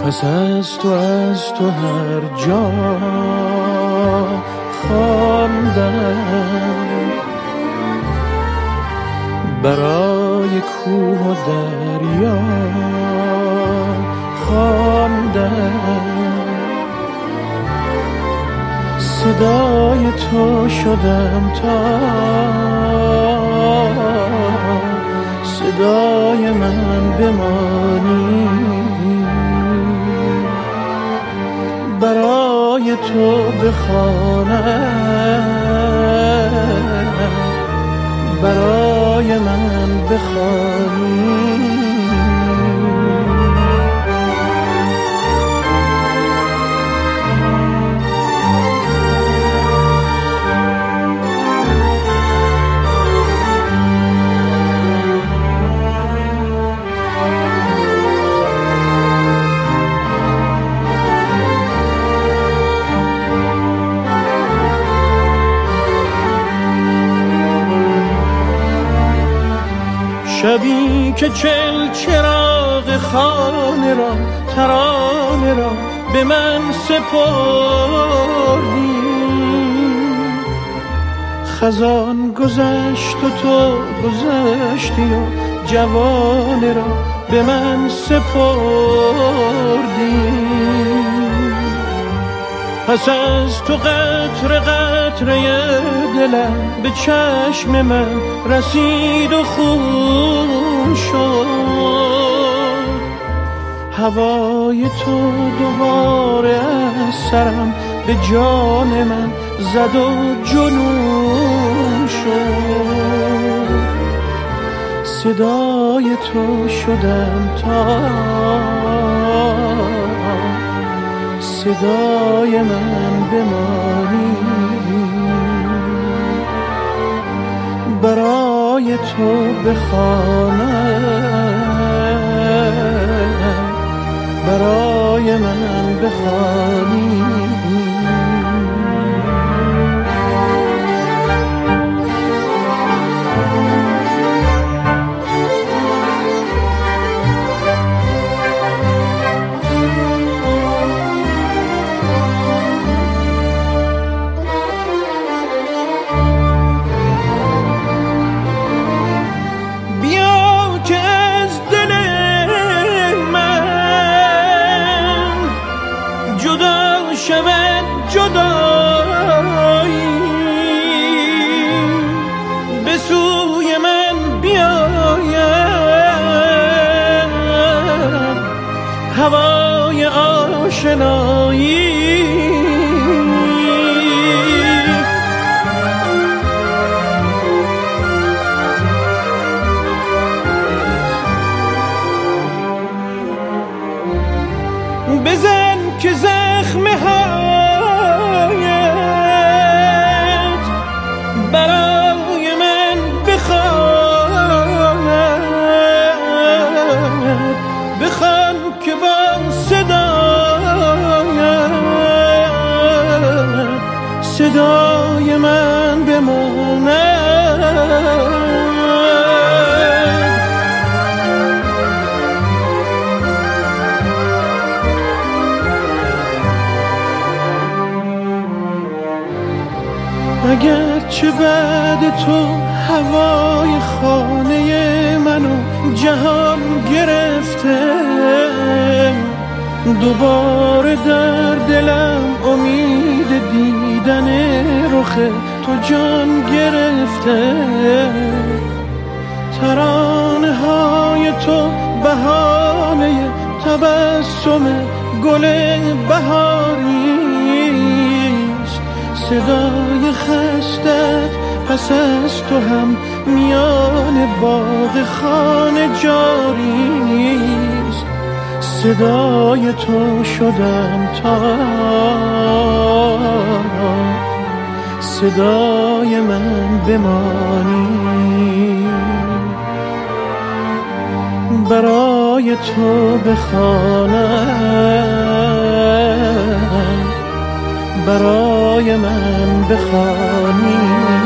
پس از تو هر جا خواندم، برای کوه و دریا خواندم، صدای تو شدم تا صدای من بمانی، برای تو بخوانم، برای من بخوانی. شبی که چل چراغ خانه را ترانه را به من سپردی، خزان گذشت و تو گذشتی و جوانه را به من سپردی. پس از تو قطره قطره دلم به چشم من رسید و خون شد، هوای تو دوباره از سرم به جان من زد و جنون شد. صدای تو شدم تا صدای من بمانی، برای تو بخوانم، برای من بخوانی. شود جدایی به سوی من بیاید هوای آشنایی، بزن که زخم هایت برای من بخواند، بخوان که با صدایت صدای من بماند. اگرچه بعد تو هوای خانه منو جهان گرفته، دوباره در دلم امید دیدن رخ تو جان گرفته. ترانه های تو بهانه تبسم گل بهاری، صدای خستت پس از تو هم میان باغ خانه جاری است. صدای تو شدم تا صدای من بمانی، برای تو بخوانم، برای من بخوانی.